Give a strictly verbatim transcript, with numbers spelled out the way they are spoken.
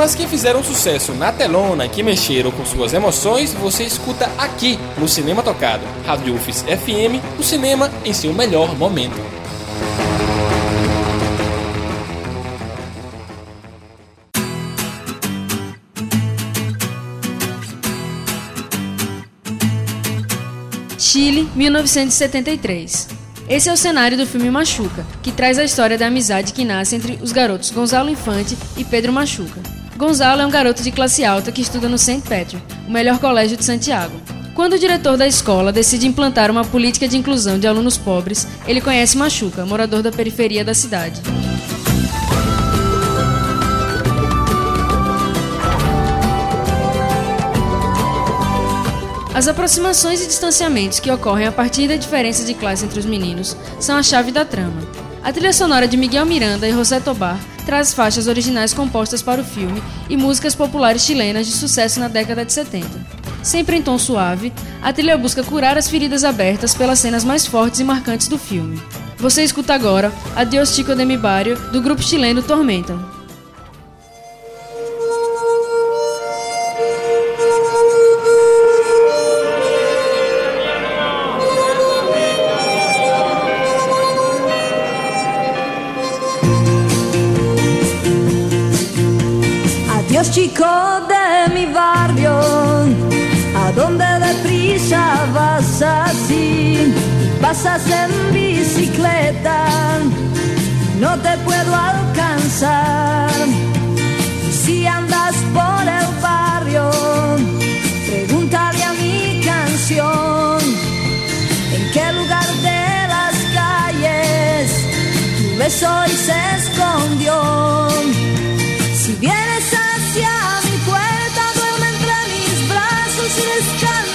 Temas que fizeram sucesso na telona, que mexeram com suas emoções, você escuta aqui no Cinema Tocado. Rádio U F S F M, o cinema em seu melhor momento. Chile, mil novecentos e setenta e três. Esse é o cenário do filme Machuca, que traz a história da amizade que nasce entre os garotos Gonzalo Infante e Pedro Machuca. Gonzalo é um garoto de classe alta que estuda no Saint Patrick, o melhor colégio de Santiago. Quando o diretor da escola decide implantar uma política de inclusão de alunos pobres, ele conhece Machuca, morador da periferia da cidade. As aproximações e distanciamentos que ocorrem a partir da diferença de classe entre os meninos são a chave da trama. A trilha sonora de Miguel Miranda e José Tobar traz faixas originais compostas para o filme e músicas populares chilenas de sucesso na década de setenta. Sempre em tom suave, a trilha busca curar as feridas abertas pelas cenas mais fortes e marcantes do filme. Você escuta agora Adiós Chico de mi Barrio, do grupo chileno Tormenta. Dios chico de mi barrio, ¿a dónde deprisa vas así? Pasas en bicicleta, no te puedo alcanzar. Si andas por el barrio, pregúntale a mi canción, ¿en qué lugar de las calles tu beso hoy se escondió? Si vienes hacia mi puerta, duerme entre mis brazos y descansa.